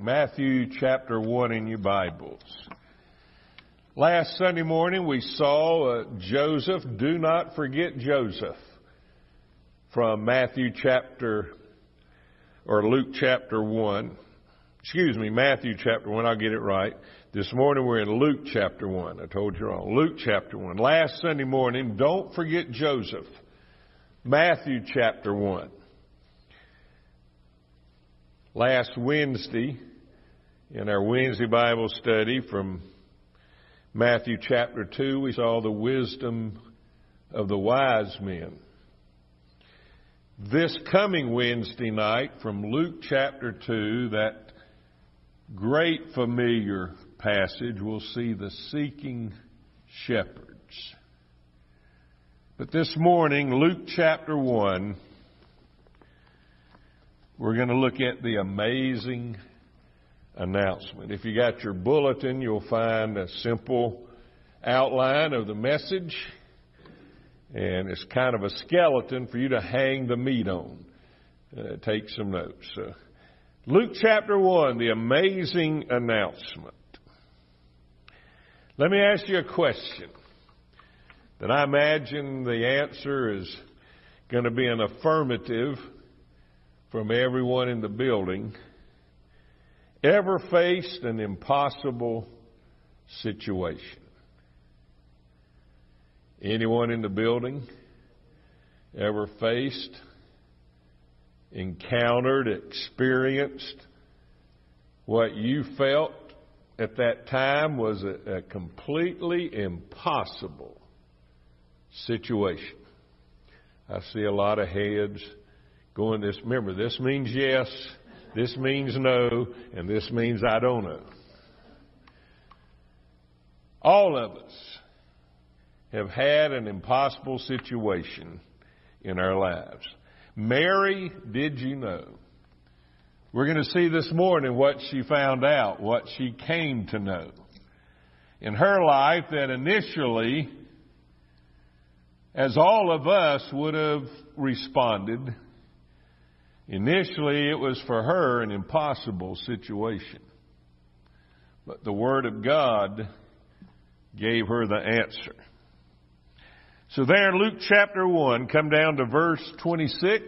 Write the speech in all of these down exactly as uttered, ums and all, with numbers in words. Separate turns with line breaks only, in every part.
Matthew chapter one in your Bibles. Last Sunday morning we saw uh, Joseph. Do not forget Joseph from Matthew chapter, or Luke chapter one. Excuse me, Matthew chapter one. I'll get it right. This morning we're in Luke chapter one. I told you wrong. Luke chapter one. Last Sunday morning, don't forget Joseph. Matthew chapter one. Last Wednesday, in our Wednesday Bible study from Matthew chapter two, we saw the wisdom of the wise men. This coming Wednesday night from Luke chapter two, that great familiar passage, we'll see the seeking shepherds. But this morning, Luke chapter one, we're going to look at the amazing announcement. If you got your bulletin, you'll find a simple outline of the message, and it's kind of a skeleton for you to hang the meat on. Uh, take some notes. Uh, Luke chapter one, the amazing announcement. Let me ask you a question that I imagine the answer is going to be an affirmative from everyone in the building. Ever faced an impossible situation? Anyone in the building ever faced, encountered, experienced what you felt at that time was a, a completely impossible situation? I see a lot of heads going this. Remember, this means yes, this means no, and this means I don't know. All of us have had an impossible situation in our lives. Mary, did you know? We're going to see this morning what she found out, what she came to know in her life that initially, as all of us would have responded, initially it was for her an impossible situation. But the Word of God gave her the answer. So there in Luke chapter one, come down to verse twenty-six.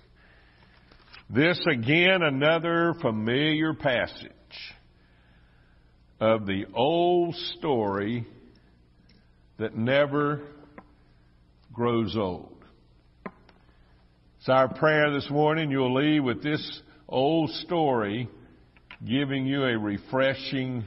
This again, another familiar passage of the old story that never grows old. It's our prayer this morning you'll leave with this old story giving you a refreshing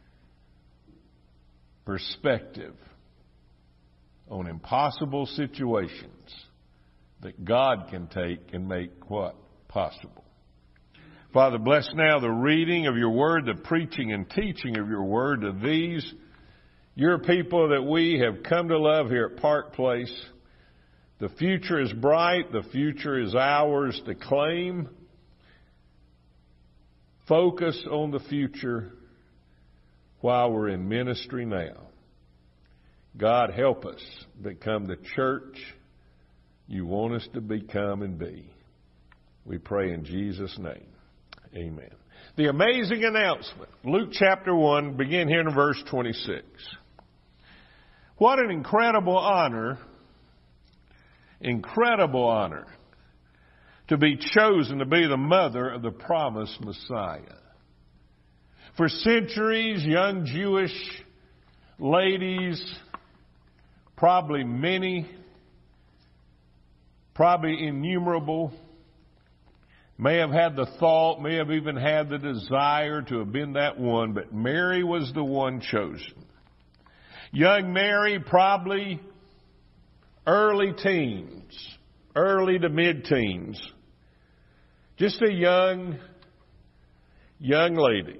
perspective on impossible situations that God can take and make what? Possible. Father, bless now the reading of your word, the preaching and teaching of your word to these, your people that we have come to love here at Park Place. The future is bright. The future is ours to claim. Focus on the future while we're in ministry now. God, help us become the church you want us to become and be. We pray in Jesus' name. Amen. The amazing announcement. Luke chapter one, begin here in verse twenty-six. What an incredible honor, incredible honor to be chosen to be the mother of the promised Messiah. For centuries, young Jewish ladies, probably many, probably innumerable, may have had the thought, may have even had the desire to have been that one, but Mary was the one chosen. Young Mary, probably early teens, early to mid-teens, just a young, young lady,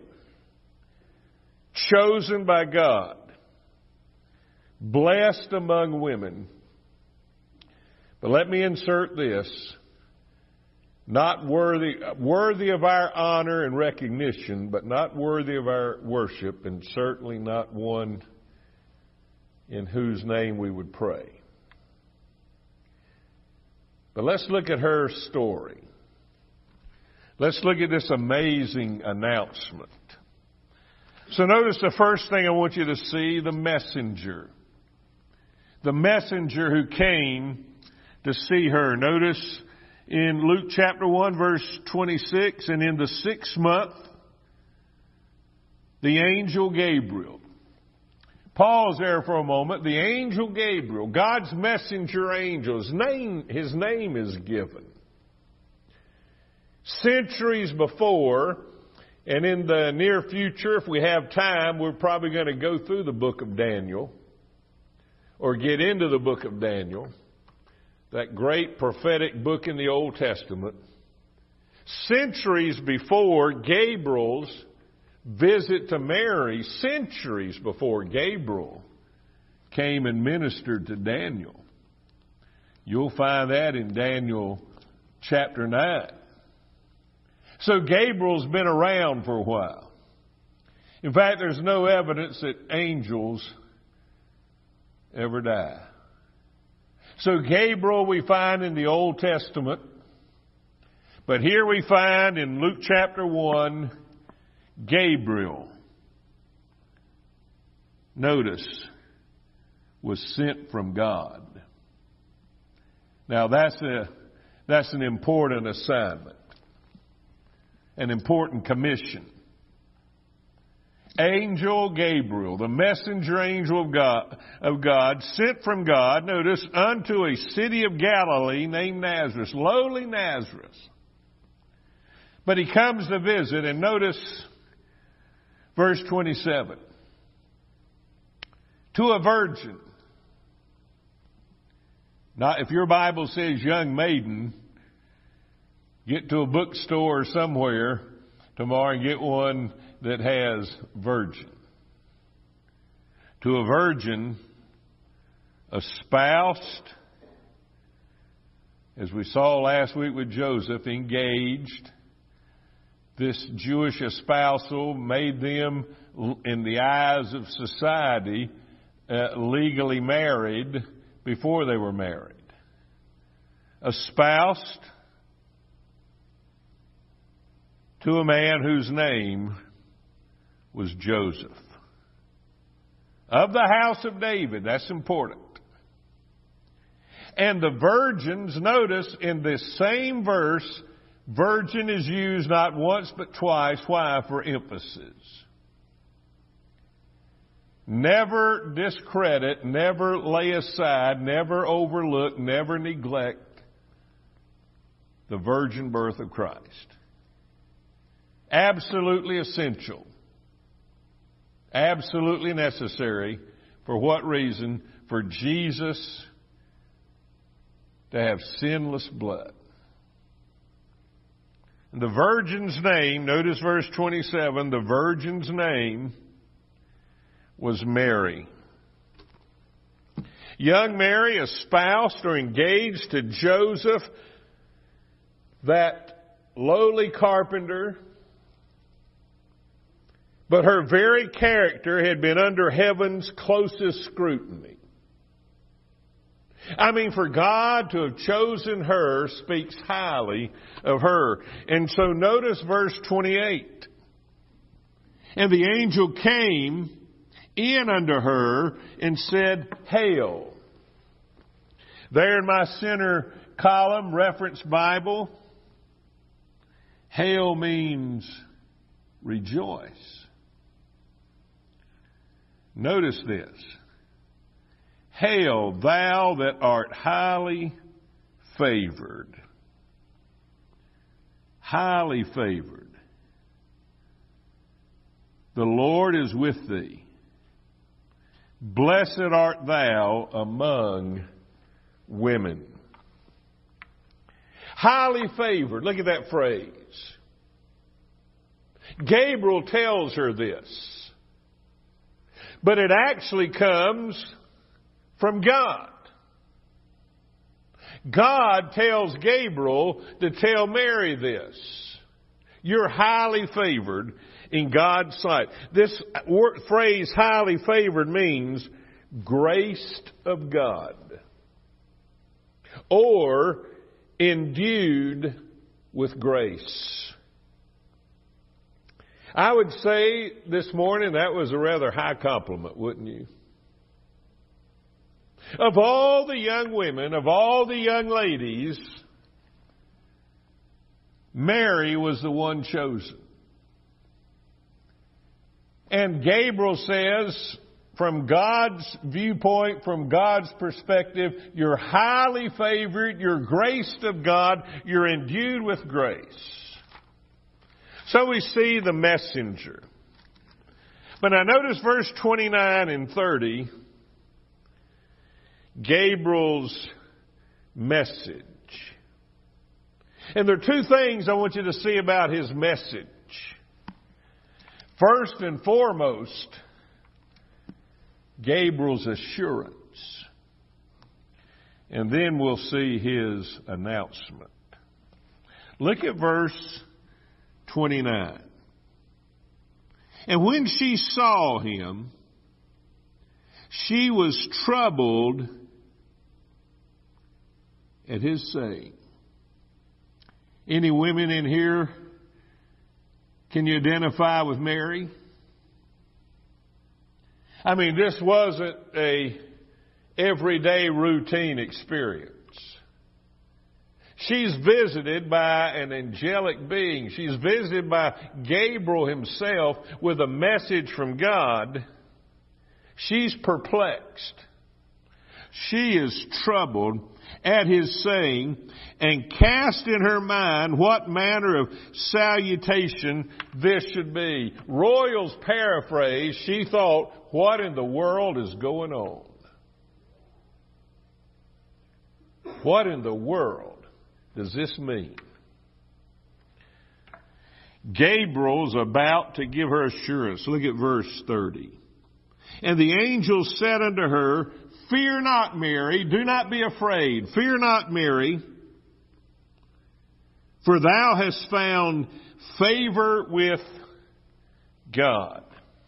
chosen by God, blessed among women. But let me insert this. Not worthy, worthy of our honor and recognition, but not worthy of our worship, and certainly not one in whose name we would pray. But let's look at her story. Let's look at this amazing announcement. So notice the first thing I want you to see, the messenger. The messenger who came to see her. Notice in Luke chapter one, verse twenty-six, and in the sixth month, the angel Gabriel. Pause there for a moment. The angel Gabriel, God's messenger angel, his name, his name is given. Centuries before, and in the near future, if we have time, we're probably going to go through the book of Daniel or get into the book of Daniel, that great prophetic book in the Old Testament. Centuries before Gabriel's visit to Mary, centuries before Gabriel came and ministered to Daniel. You'll find that in Daniel chapter nine. So Gabriel's been around for a while. In fact, there's no evidence that angels ever die. So Gabriel we find in the Old Testament, but here we find in Luke chapter one, Gabriel, notice, was sent from God. Now that's a, that's an important assignment, an important commission. Angel Gabriel, the messenger angel of God, of God, sent from God, notice, unto a city of Galilee named Nazareth, lowly Nazareth. But he comes to visit, and notice verse twenty-seven. To a virgin. Now, if your Bible says young maiden, get to a bookstore somewhere tomorrow and get one that has virgin. To a virgin, espoused, as we saw last week with Joseph, engaged. This Jewish espousal made them, in the eyes of society, uh, legally married before they were married. Espoused to a man whose name was Joseph. Of the house of David. That's important. And the virgins, notice in this same verse, virgin is used not once but twice. Why? For emphasis. Never discredit, never lay aside, never overlook, never neglect the virgin birth of Christ. Absolutely essential. Absolutely necessary. For what reason? For Jesus to have sinless blood. And the virgin's name, notice verse twenty-seven, the virgin's name was Mary. Young Mary, espoused or engaged to Joseph, that lowly carpenter. But her very character had been under heaven's closest scrutiny. I mean, for God to have chosen her speaks highly of her. And so notice verse twenty-eight. And the angel came in unto her and said, Hail. There in my center column, reference Bible, hail means rejoice. Notice this. Hail, thou that art highly favored. Highly favored. The Lord is with thee. Blessed art thou among women. Highly favored. Look at that phrase. Gabriel tells her this. But it actually comes from God. God tells Gabriel to tell Mary this. You're highly favored in God's sight. This word, phrase, highly favored, means graced of God. Or endued with grace. I would say this morning that was a rather high compliment, wouldn't you? Of all the young women, of all the young ladies, Mary was the one chosen. And Gabriel says, from God's viewpoint, from God's perspective, you're highly favored, you're graced of God, you're endued with grace. So we see the messenger. But I notice verse twenty-nine and thirty, Gabriel's message. And there are two things I want you to see about his message. First and foremost, Gabriel's assurance. And then we'll see his announcement. Look at verse twenty-nine. And when she saw him, she was troubled at his saying. Any women in here, can you identify with Mary? I mean, this wasn't a everyday routine experience. She's visited by an angelic being. She's visited by Gabriel himself with a message from God. She's perplexed. She is troubled at his saying, and cast in her mind what manner of salutation this should be. Royal's paraphrase, she thought, what in the world is going on? What in the world does this mean? Gabriel's about to give her assurance. Look at verse thirty. And the angel said unto her, Fear not, Mary, do not be afraid. Fear not, Mary, for thou hast found favor with God.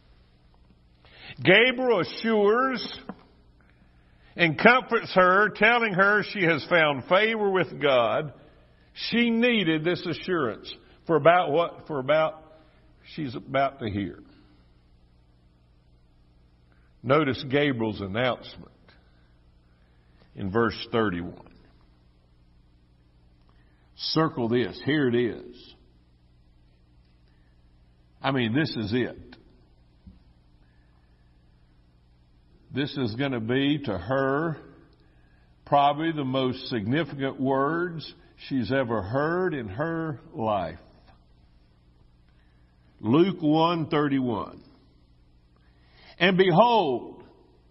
Gabriel assures and comforts her, telling her she has found favor with God. She needed this assurance for about what, for about, she's about to hear. Notice Gabriel's announcement in verse thirty-one. Circle this. Here it is. I mean, this is it. This is going to be to her probably the most significant words she's ever heard in her life. Luke one thirty-one. And behold,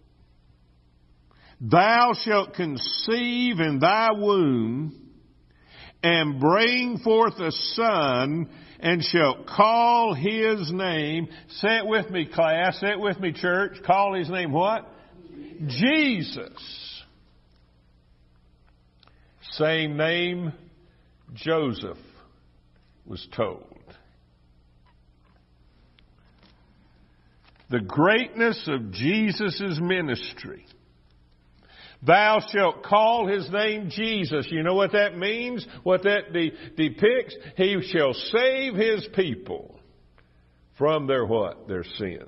thou shalt conceive in thy womb and bring forth a son, and shalt call his name. Say it with me, class. Say it with me, church. Call his name what? Jesus. Same name Joseph was told. The greatness of Jesus' ministry. Thou shalt call his name Jesus. You know what that means? What that de- depicts? He shall save his people from their what? Their sins.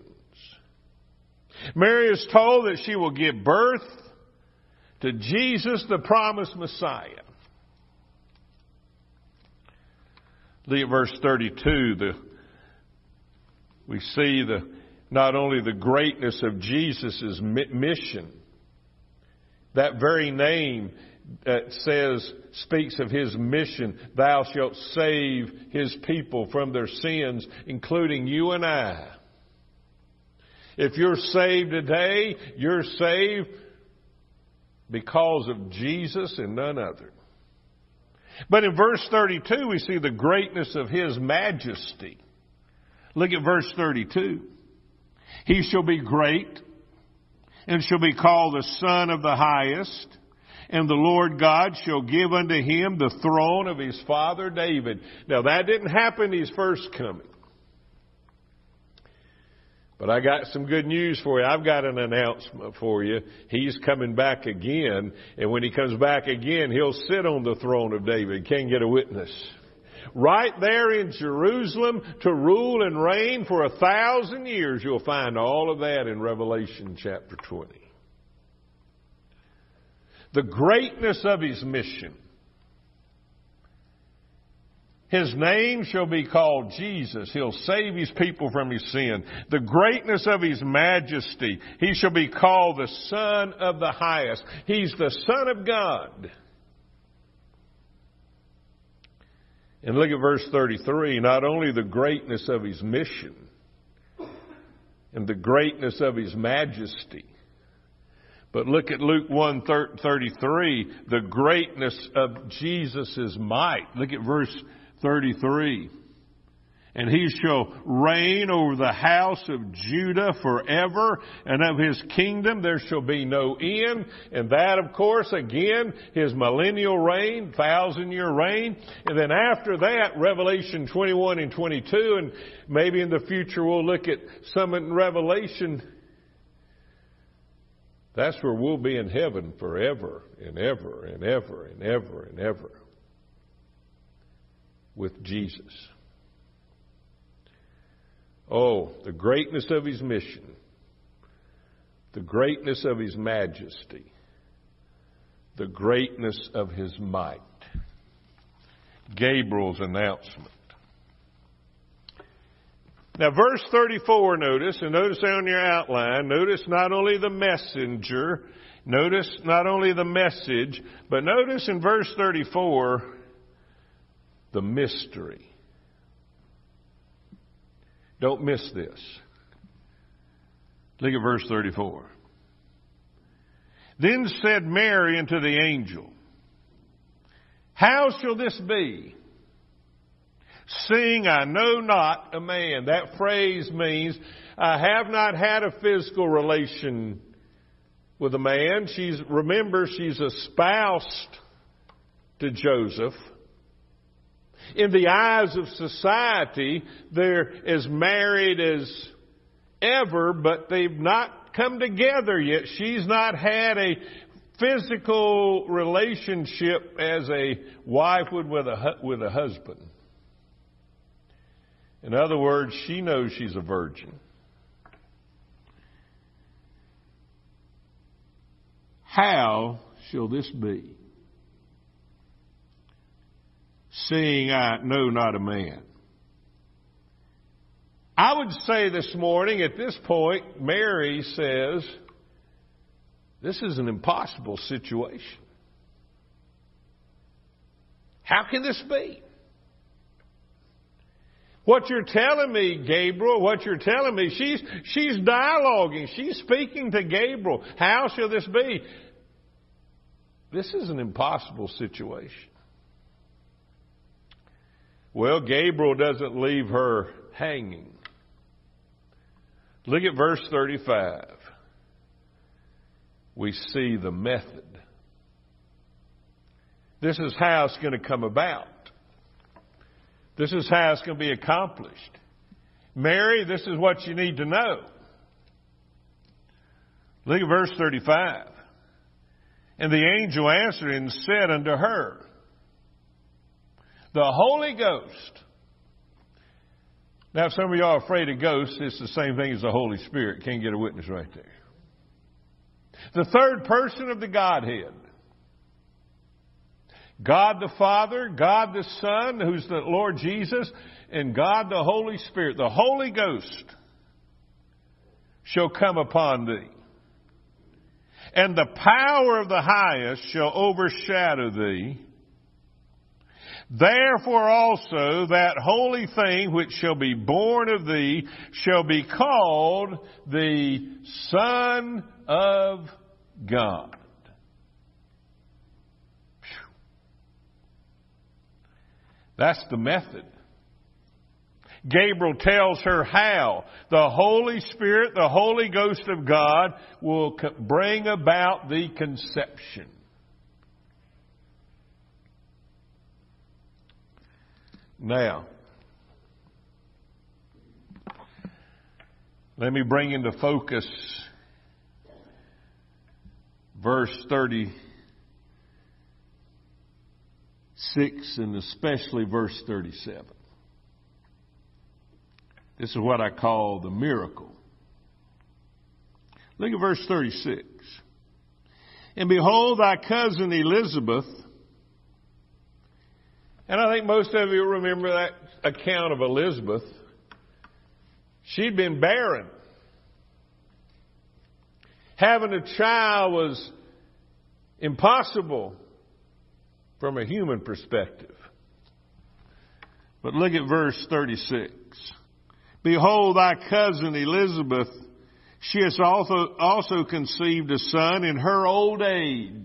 Mary is told that she will give birth to Jesus, the promised Messiah. Look at verse thirty-two. The, we see the not only the greatness of Jesus' mission. That very name that says, speaks of his mission. Thou shalt save his people from their sins, including you and I. If you're saved today, you're saved because of Jesus and none other. But in verse thirty-two, we see the greatness of his majesty. Look at verse thirty-two. He shall be great, and shall be called the Son of the Highest, and the Lord God shall give unto him the throne of his father David. Now that didn't happen his first coming. But I got some good news for you. I've got an announcement for you. He's coming back again, and when he comes back again, he'll sit on the throne of David. Can't get a witness. Right there in Jerusalem to rule and reign for a thousand years. You'll find all of that in Revelation chapter twenty. The greatness of His mission. His name shall be called Jesus. He'll save His people from His sin. The greatness of His majesty. He shall be called the Son of the Highest. He's the Son of God. And look at verse thirty-three. Not only the greatness of His mission and the greatness of His majesty, but look at Luke one thirty-three, the greatness of Jesus' might. Look at verse thirty-three. And He shall reign over the house of Judah forever, and of His kingdom there shall be no end. And that, of course, again, His millennial reign, thousand-year reign. And then after that, Revelation twenty-one and twenty-two, and maybe in the future we'll look at some in Revelation. That's where we'll be in heaven forever and ever and ever and ever and ever with Jesus. Oh, the greatness of His mission, the greatness of His majesty, the greatness of His might. Gabriel's announcement. Now, verse thirty-four, notice, and notice on your outline, notice not only the messenger, notice not only the message, but notice in verse thirty-four, the mystery. Don't miss this. Look at verse thirty-four. Then said Mary unto the angel, How shall this be, seeing I know not a man? That phrase means I have not had a physical relation with a man. She's, remember, she's espoused to Joseph. In the eyes of society, they're as married as ever, but they've not come together yet. She's not had a physical relationship as a wife would with a, with a husband. In other words, she knows she's a virgin. How shall this be, seeing I know not a man? I would say this morning, at this point, Mary says, this is an impossible situation. How can this be? What you're telling me, Gabriel, what you're telling me, she's, she's dialoguing. She's speaking to Gabriel. How shall this be? This is an impossible situation. Well, Gabriel doesn't leave her hanging. Look at verse thirty-five. We see the method. This is how it's going to come about. This is how it's going to be accomplished. Mary, this is what you need to know. Look at verse thirty-five. And the angel answered and said unto her, the Holy Ghost. Now, if some of y'all are afraid of ghosts, it's the same thing as the Holy Spirit. Can't get a witness right there. The third person of the Godhead. God the Father, God the Son, who's the Lord Jesus, and God the Holy Spirit. The Holy Ghost shall come upon thee. And the power of the highest shall overshadow thee. Therefore also that holy thing which shall be born of thee shall be called the Son of God. Whew. That's the method. Gabriel tells her how the Holy Spirit, the Holy Ghost of God, will bring about the conception. Now, let me bring into focus verse thirty-six. six and especially verse thirty-seven. This is what I call the miracle. Look at verse thirty-six. And behold, thy cousin Elizabeth, and I think most of you remember that account of Elizabeth. She'd been barren. Having a child was impossible from a human perspective. But look at verse thirty-six. Behold, thy cousin Elizabeth, she has also, also conceived a son in her old age.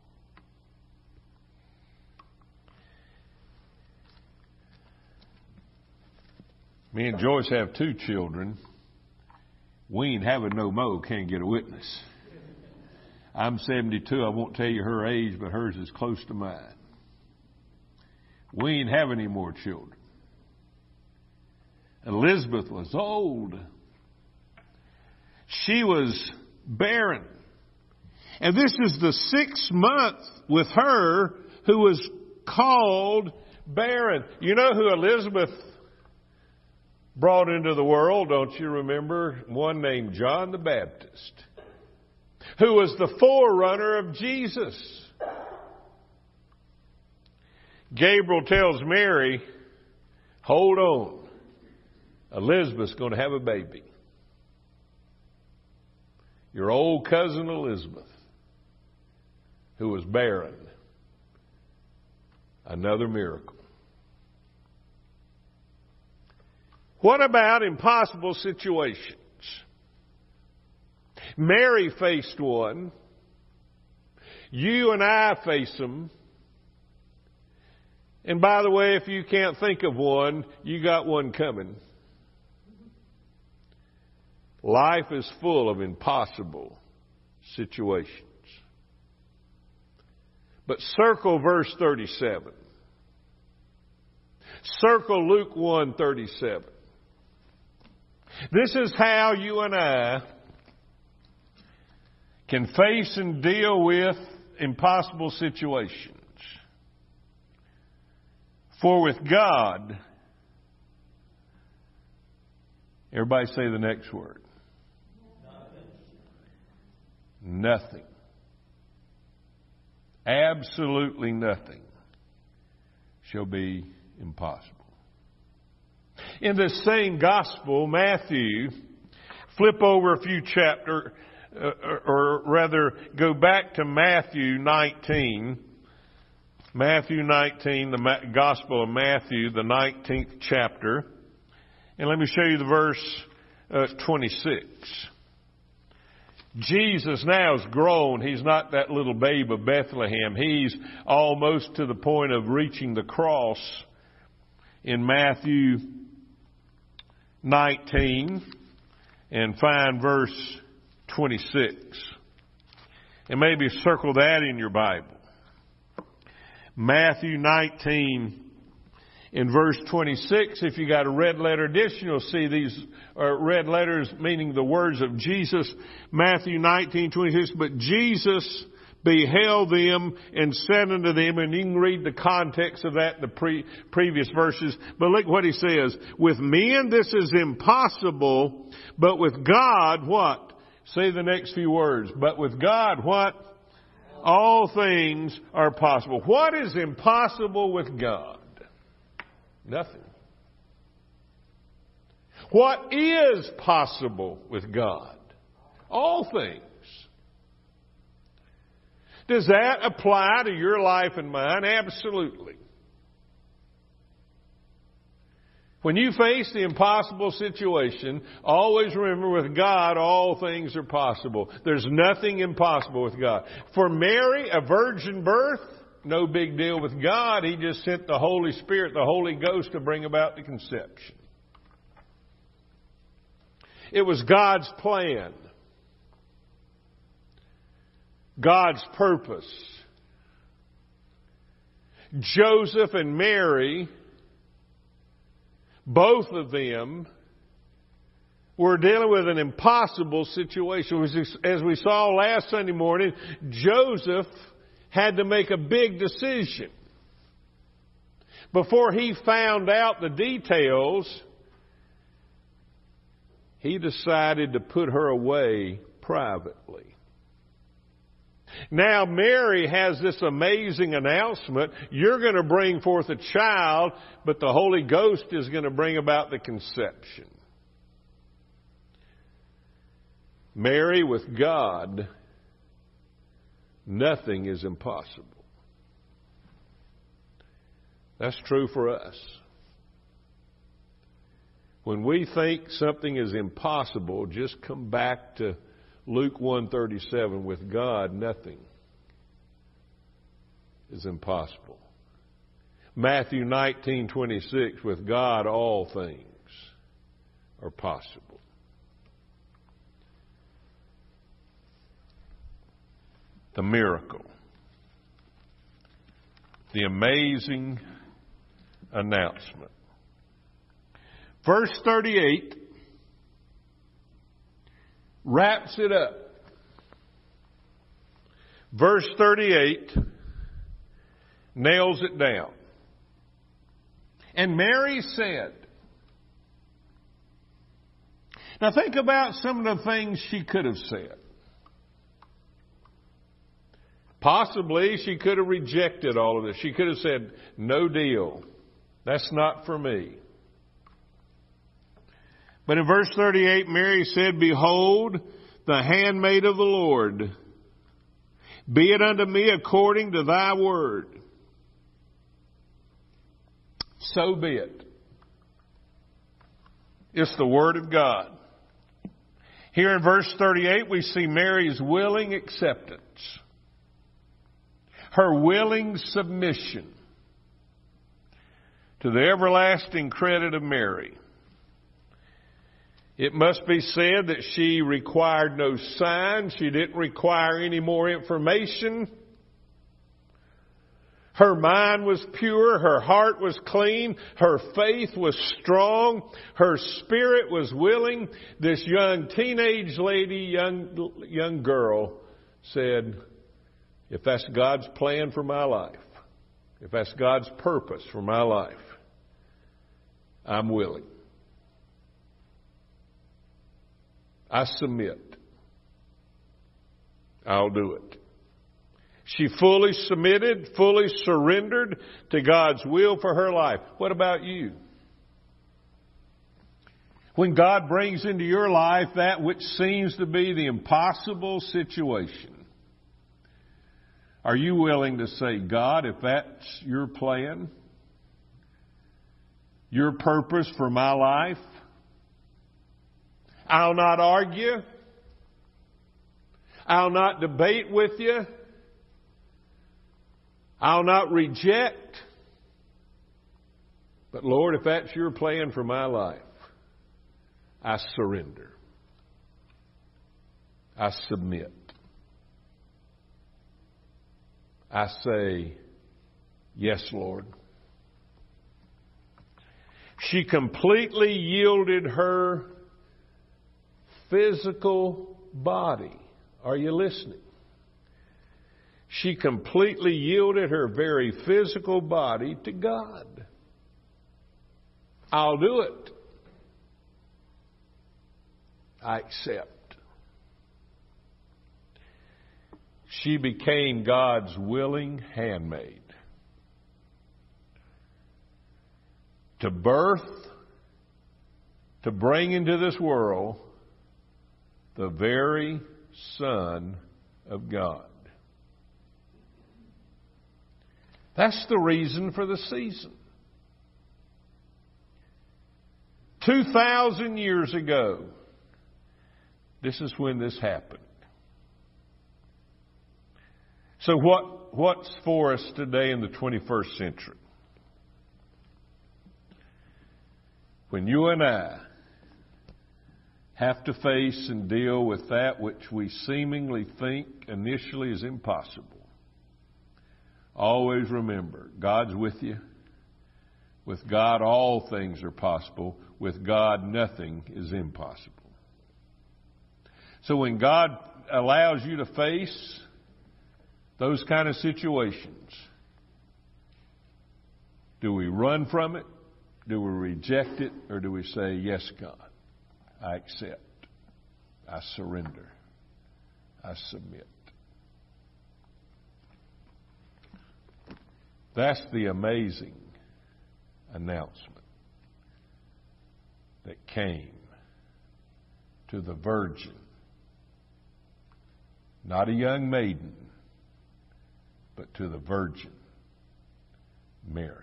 Me and Joyce have two children. We ain't having no mo, can't get a witness. I'm seventy-two. I won't tell you her age, but hers is close to mine. We ain't having any more children. Elizabeth was old. She was barren. And this is the sixth month with her who was called barren. You know who Elizabeth brought into the world, don't you remember? One named John the Baptist, who was the forerunner of Jesus. Gabriel tells Mary, hold on, Elizabeth's going to have a baby. Your old cousin Elizabeth, who was barren. Another miracle. What about impossible situations? Mary faced one. You and I face them. And by the way, if you can't think of one, you got one coming. Life is full of impossible situations. But circle verse thirty-seven. Circle Luke one thirty-seven. This is how you and I can face and deal with impossible situations. For with God, everybody say the next word. Nothing. Nothing. Absolutely nothing shall be impossible. In this same gospel, Matthew, flip over a few chapters, uh, or rather go back to Matthew nineteen. Matthew nineteen, the Gospel of Matthew, the nineteenth chapter. And let me show you the verse uh, twenty-six. Jesus now is grown. He's not that little babe of Bethlehem. He's almost to the point of reaching the cross in Matthew nineteen, and find verse twenty-six. And maybe circle that in your Bible. Matthew nineteen in verse twenty-six. If you got a red letter edition, you'll see these uh, red letters meaning the words of Jesus. Matthew nineteen twenty-six. But Jesus beheld them and said unto them, and you can read the context of that in the pre- previous verses. But look what he says. With men this is impossible, but with God what? Say the next few words. But with God what? All things are possible. What is impossible with God? Nothing. What is possible with God? All things. Does that apply to your life and mine? Absolutely. When you face the impossible situation, always remember with God all things are possible. There's nothing impossible with God. For Mary, a virgin birth, no big deal with God. He just sent the Holy Spirit, the Holy Ghost, to bring about the conception. It was God's plan. God's purpose. Joseph and Mary, both of them, were dealing with an impossible situation. As we saw last Sunday morning, Joseph had to make a big decision. Before he found out the details, he decided to put her away privately. Now Mary has this amazing announcement. You're going to bring forth a child, but the Holy Ghost is going to bring about the conception. Mary, with God, nothing is impossible. That's true for us. When we think something is impossible, just come back to Luke one thirty-seven. With God, nothing is impossible. Matthew nineteen twenty-six. With God, all things are possible. The miracle. The amazing announcement. Verse thirty-eight wraps it up. Verse thirty-eight nails it down. And Mary said. Now think about some of the things she could have said. Possibly she could have rejected all of this. She could have said, no deal. That's not for me. But in verse thirty-eight, Mary said, behold, the handmaid of the Lord. Be it unto me according to thy word. So be it. It's the word of God. Here in verse thirty-eight, we see Mary's willing acceptance. Her willing submission to the everlasting credit of Mary. It must be said that she required no sign. She didn't require any more information. Her mind was pure. Her heart was clean. Her faith was strong. Her spirit was willing. This young teenage lady, young, young girl said, if that's God's plan for my life, if that's God's purpose for my life, I'm willing. I submit. I'll do it. She fully submitted, fully surrendered to God's will for her life. What about you? When God brings into your life that which seems to be the impossible situation, are you willing to say, God, if that's your plan, your purpose for my life, I'll not argue. I'll not debate with you. I'll not reject. But Lord, if that's your plan for my life, I surrender. I submit. I say, yes, Lord. She completely yielded her physical body. Are you listening? She completely yielded her very physical body to God. I'll do it. I accept. She became God's willing handmaid. To birth, to bring into this world the very Son of God. That's the reason for the season. Two thousand years ago, this is when this happened. So what, what's for us today in the twenty-first century? When you and I have to face and deal with that which we seemingly think initially is impossible, always remember, God's with you. With God, all things are possible. With God, nothing is impossible. So when God allows you to face those kind of situations, Do we run from it? Do we reject it? Or do we say, yes, God, I accept, I surrender, I submit? That's the amazing announcement that came to the virgin, not a young maiden, but to the virgin, Mary.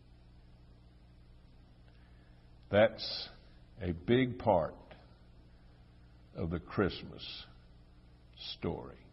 That's a big part of the Christmas story.